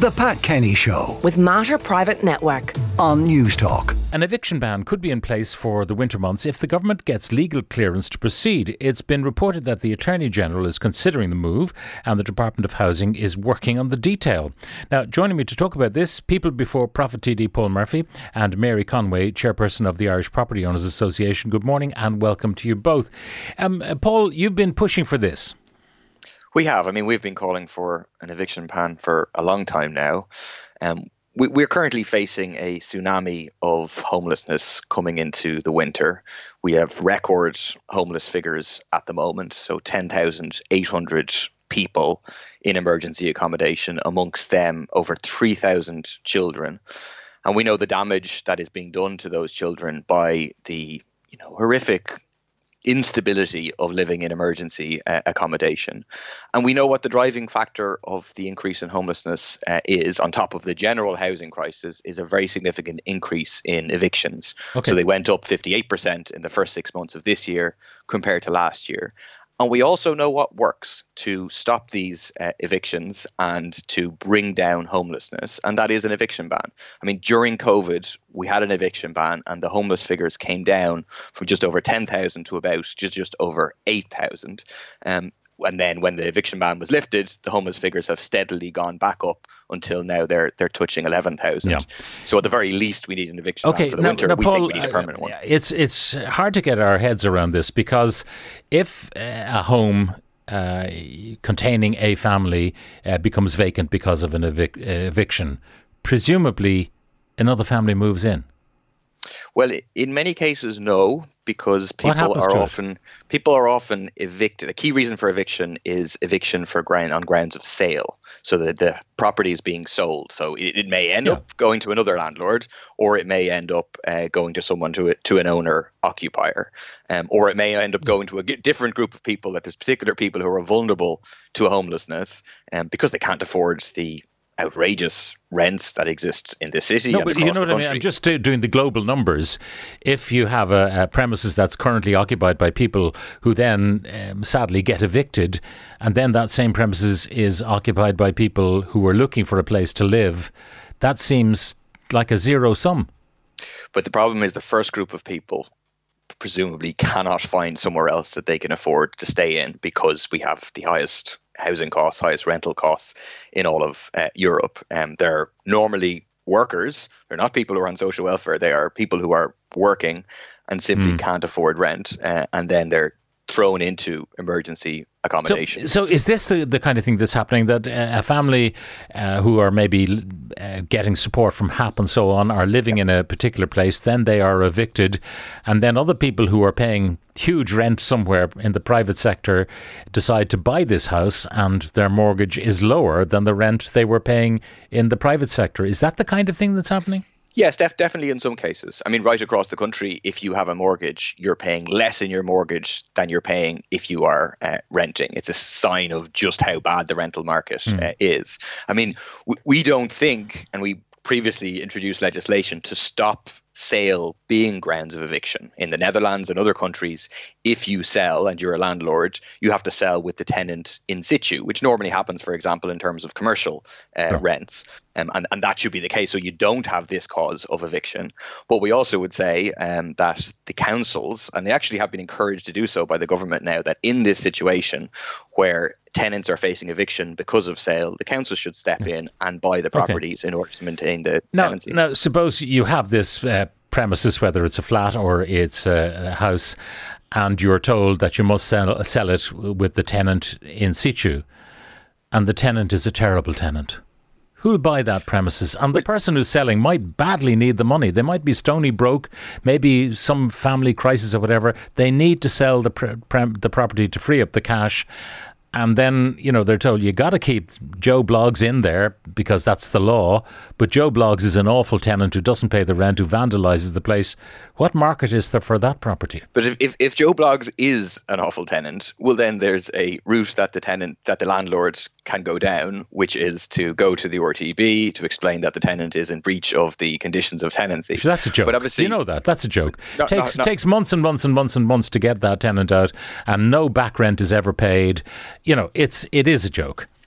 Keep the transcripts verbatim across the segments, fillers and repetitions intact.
The Pat Kenny Show with Mater Private Network on News Talk. An eviction ban could be in place for the winter months if the government gets legal clearance to proceed. It's been reported that the Attorney General is considering the move and the Department of Housing is working on the detail. Now, joining me to talk about this, People Before Profit T D Paul Murphy and Mary Conway, Chairperson of the Irish Property Owners Association. Good morning and welcome to you both. Um, Paul, you've been pushing for this. We have. I mean, we've been calling for an eviction ban for a long time now. Um, we, we're currently facing a tsunami of homelessness coming into the winter. We have record homeless figures at the moment, so ten thousand eight hundred people in emergency accommodation, amongst them over three thousand children. And we know the damage that is being done to those children by the, you know, horrific instability of living in emergency uh, accommodation. And we know what the driving factor of the increase in homelessness uh, is, on top of the general housing crisis, is a very significant increase in evictions. Okay. So they went up fifty-eight percent in the first six months of this year compared to last year. And we also know what works to stop these uh, evictions and to bring down homelessness, and that is an eviction ban. I mean, during COVID, we had an eviction ban and the homeless figures came down from just over ten thousand to about just, just over eight thousand. Um, and then when the eviction ban was lifted, the homeless figures have steadily gone back up until now they're they're touching eleven thousand. Yeah. So at the very least, we need an eviction okay, ban for the now, winter. Now, we Paul, think we need a permanent uh, one. It's, it's hard to get our heads around this because if uh, a home uh, containing a family uh, becomes vacant because of an evic- uh, eviction, presumably another family moves in. Well, in many cases, no, because people are often it? people are often evicted. A key reason for eviction is eviction for ground on grounds of sale, so that the property is being sold. So it, it may end yeah. up going to another landlord, or it may end up uh, going to someone to to an owner occupier, um, or it may end up going to a different group of people. That there's particular people who are vulnerable to a homelessness, um, because they can't afford the outrageous rents that exist in the city. No, and but across you know the what country. I mean. I'm just uh, doing the global numbers. If you have a, a premises that's currently occupied by people who then um, sadly get evicted, and then that same premises is occupied by people who are looking for a place to live, that seems like a zero sum. But the problem is the first group of people presumably cannot find somewhere else that they can afford to stay in, because we have the highest housing costs, highest rental costs in all of uh, Europe. Um, they're normally workers. They're not people who are on social welfare. They are people who are working and simply mm. can't afford rent. Uh, and then they're thrown into emergency accommodation. So, so is this the, the kind of thing that's happening, that uh, a family uh, who are maybe uh, getting support from H A P and so on are living yeah. in a particular place, then they are evicted, and then other people who are paying huge rent somewhere in the private sector decide to buy this house and their mortgage is lower than the rent they were paying in the private sector? Is that the kind of thing that's happening? Yes, def- definitely in some cases. I mean, right across the country, if you have a mortgage, you're paying less in your mortgage than you're paying if you are uh, renting. It's a sign of just how bad the rental market mm. uh, is. I mean, w- we don't think, and we previously introduced legislation to stop sale being grounds of eviction. In the Netherlands and other countries, if you sell and you're a landlord, you have to sell with the tenant in situ, which normally happens, for example, in terms of commercial uh, yeah. rents. Um, and, and that should be the case. So you don't have this cause of eviction. But we also would say um, that the councils, and they actually have been encouraged to do so by the government now, that in this situation where tenants are facing eviction because of sale, the council should step in and buy the properties okay. in order to maintain the now, tenancy. Now, suppose you have this uh, premises, whether it's a flat or it's a, a house, and you're told that you must sell, sell it with the tenant in situ, and the tenant is a terrible tenant. Who'll buy that premises? And the person who's selling might badly need the money. They might be stony broke, maybe some family crisis or whatever. They need to sell the pre- pre- the property to free up the cash. And then, you know, they're told you got to keep Joe Bloggs in there because that's the law. But Joe Bloggs is an awful tenant who doesn't pay the rent, who vandalises the place. What market is there for that property? But if, if, if Joe Bloggs is an awful tenant, well, then there's a route that the tenant, that the landlord can go down, which is to go to the R T B to explain that the tenant is in breach of the conditions of tenancy. So that's a joke. But obviously, you know that. That's a joke. It takes, no, no. takes months and months and months and months to get that tenant out, and no back rent is ever paid. You know, it's it is a joke. Well,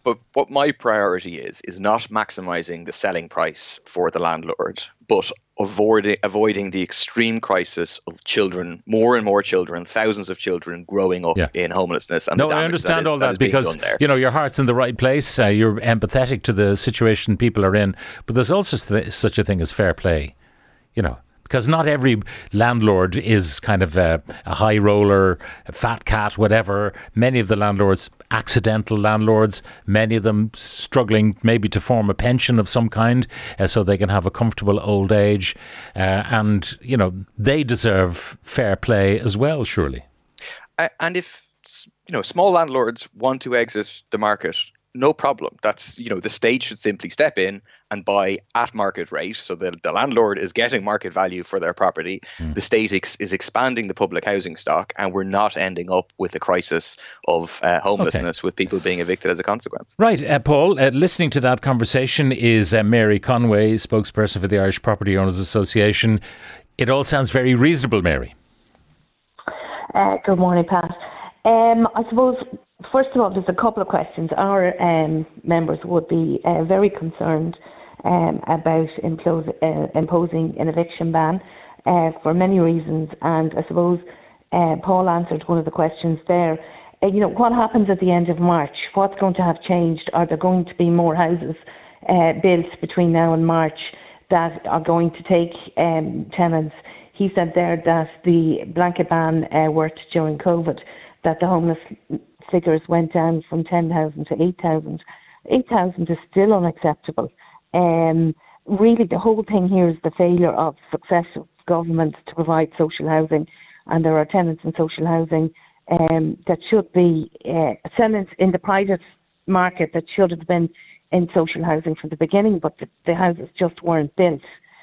But what my priority is, is not maximising the selling price for the landlord, but avoiding, avoiding the extreme crisis of children, more and more children, thousands of children growing up yeah. in homelessness. And no, the I understand that is, all that, that because, you know, your heart's in the right place. Uh, you're empathetic to the situation people are in. But there's also th- such a thing as fair play, you know. Because not every landlord is kind of a, a high roller, a fat cat, whatever. Many of the landlords, accidental landlords, many of them struggling maybe to form a pension of some kind uh, so they can have a comfortable old age. Uh, and, you know, they deserve fair play as well, surely. Uh, and if, you know, small landlords want to exit the market, no problem. That's, you know, the state should simply step in and buy at market rate, so that the landlord is getting market value for their property. Mm. The state ex- is expanding the public housing stock, and we're not ending up with a crisis of uh, homelessness okay. with people being evicted as a consequence. Right, uh, Paul, uh, listening to that conversation is uh, Mary Conway, spokesperson for the Irish Property Owners Association. It all sounds very reasonable, Mary. Uh, good morning, Pat. Um, I suppose, first of all, there's a couple of questions. Our um, members would be uh, very concerned um, about implos- uh, imposing an eviction ban uh, for many reasons. And I suppose uh, Paul answered one of the questions there. Uh, you know, what happens at the end of March? What's going to have changed? Are there going to be more houses uh, built between now and March that are going to take um, tenants? He said there that the blanket ban uh, worked during COVID, that the homeless figures went down from ten thousand to eight thousand. eight thousand is still unacceptable. Um, really, the whole thing here is the failure of successive governments to provide social housing, and there are tenants in social housing um, that should be uh, tenants in the private market that should have been in social housing from the beginning, but the, the houses just weren't built.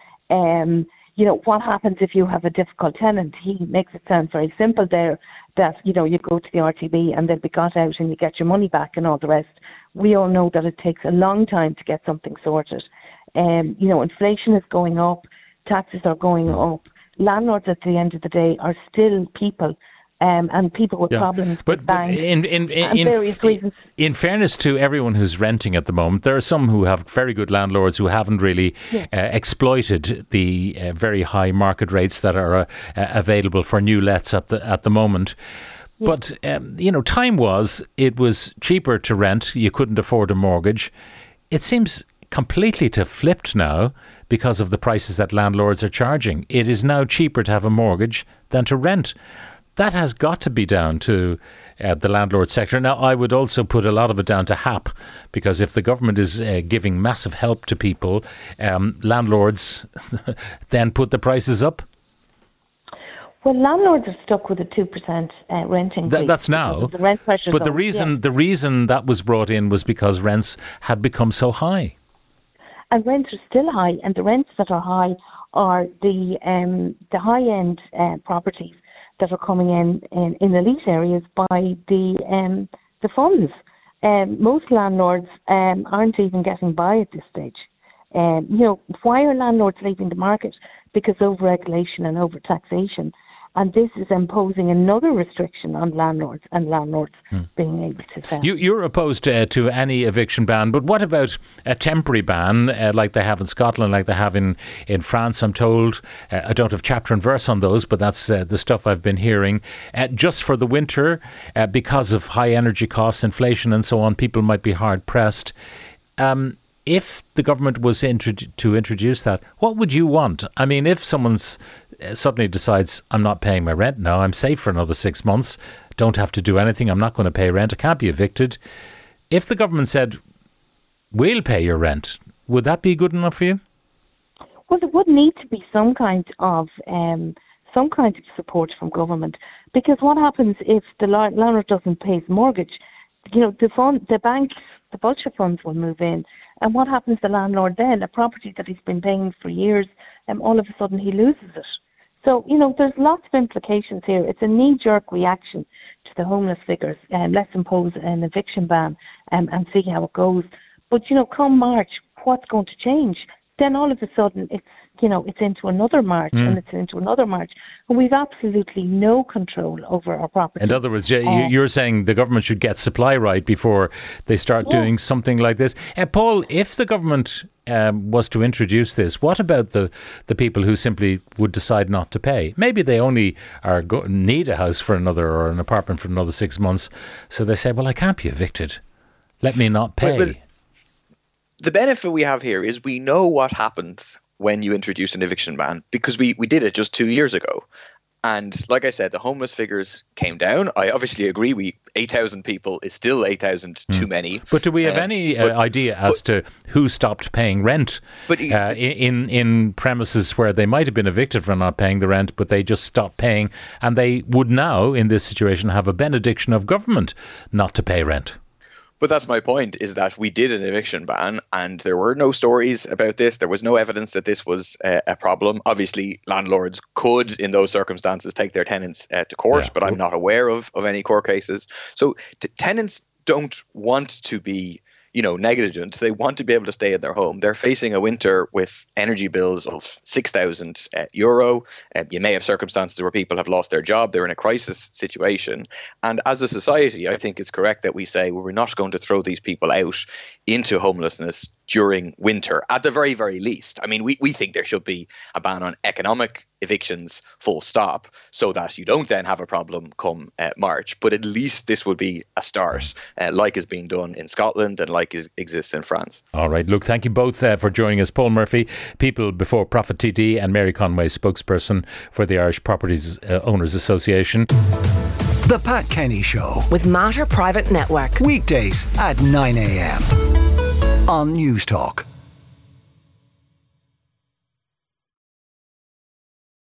Um, You know, what happens if you have a difficult tenant? He makes it sound very simple there that, you know, you go to the R T B and they'll be got out and you get your money back and all the rest. We all know that it takes a long time to get something sorted. Um, you know, inflation is going up, taxes are going up. Landlords at the end of the day are still people. Um, and people with yeah. problems but, with banks but in, in, in, and various in, reasons. In fairness to everyone who's renting at the moment, there are some who have very good landlords who haven't really yeah. uh, exploited the uh, very high market rates that are uh, uh, available for new lets at the at the moment. Yeah. But, um, you know, time was, it was cheaper to rent. You couldn't afford a mortgage. It seems completely to have flipped now because of the prices that landlords are charging. It is now cheaper to have a mortgage than to rent. That has got to be down to uh, the landlord sector. Now, I would also put a lot of it down to H A P, because if the government is uh, giving massive help to people, um, landlords then put the prices up. Well, landlords are stuck with a two percent uh, rent increase. Th- that's now. The rent pressure but the on, reason yeah. the reason that was brought in was because rents had become so high. And rents are still high, and the rents that are high are the um, the high end uh, properties that are coming in, in in elite areas by the um, the funds. Um, most landlords um, aren't even getting by at this stage. Um, you know, why are landlords leaving the market? Because of regulation and over taxation, and this is imposing another restriction on landlords and landlords hmm. being able to sell. You, you're opposed uh, to any eviction ban, but what about a temporary ban uh, like they have in Scotland, like they have in, in France, I'm told? Uh, I don't have chapter and verse on those, but that's uh, the stuff I've been hearing. Uh, just for the winter, uh, because of high energy costs, inflation and so on, people might be hard pressed. Um, If the government was intro- to introduce that, what would you want? I mean, if someone uh, suddenly decides, I'm not paying my rent now, I'm safe for another six months, don't have to do anything, I'm not going to pay rent, I can't be evicted. If the government said, we'll pay your rent, would that be good enough for you? Well, there would need to be some kind of um, some kind of support from government, because what happens if the landlord doesn't pay his mortgage? You know, the fund, the banks, the vulture funds will move in. And what happens to the landlord then? A property that he's been paying for years, and um, all of a sudden he loses it. So, you know, there's lots of implications here. It's a knee-jerk reaction to the homeless figures. Um, let's impose an eviction ban um, and see how it goes. But, you know, come March, what's going to change? then all of a sudden it's, you know, it's into another march mm. and it's into another march. And we've absolutely no control over our property. In other words, uh, you're saying the government should get supply right before they start yeah. doing something like this. Uh, Paul, if the government um, was to introduce this, what about the, the people who simply would decide not to pay? Maybe they only are go- need a house for another or an apartment for another six months. So they say, well, I can't be evicted. Let me not pay. But, but the benefit we have here is we know what happens when you introduce an eviction ban, because we, we did it just two years ago. And like I said, the homeless figures came down. I obviously agree, we eight thousand people is still eight thousand mm. too many. But do we have uh, any uh, but, idea as but, to who stopped paying rent but, uh, in, in premises where they might have been evicted for not paying the rent, but they just stopped paying, and they would now, in this situation, have a benediction of government not to pay rent? But that's my point, is that we did an eviction ban and there were no stories about this. There was no evidence that this was a, a problem. Obviously, landlords could, in those circumstances, take their tenants uh, to court, yeah. but I'm not aware of, of any court cases. So t- tenants don't want to be, you know, negligent. They want to be able to stay in their home. They're facing a winter with energy bills of six thousand uh, euro. Uh, you may have circumstances where people have lost their job. They're in a crisis situation. And as a society, I think it's correct that we say, well, we're not going to throw these people out into homelessness during winter, at the very, very least. I mean, we, we think there should be a ban on economic evictions, full stop, so that you don't then have a problem come uh, March. But at least this would be a start, uh, like is being done in Scotland and like is, exists in France. All right, look, thank you both uh, for joining us. Paul Murphy, People Before Profit T D, and Mary Conway, spokesperson for the Irish Properties uh, Owners Association. The Pat Kenny Show with Matter Private Network. Weekdays at nine a.m. on News Talk.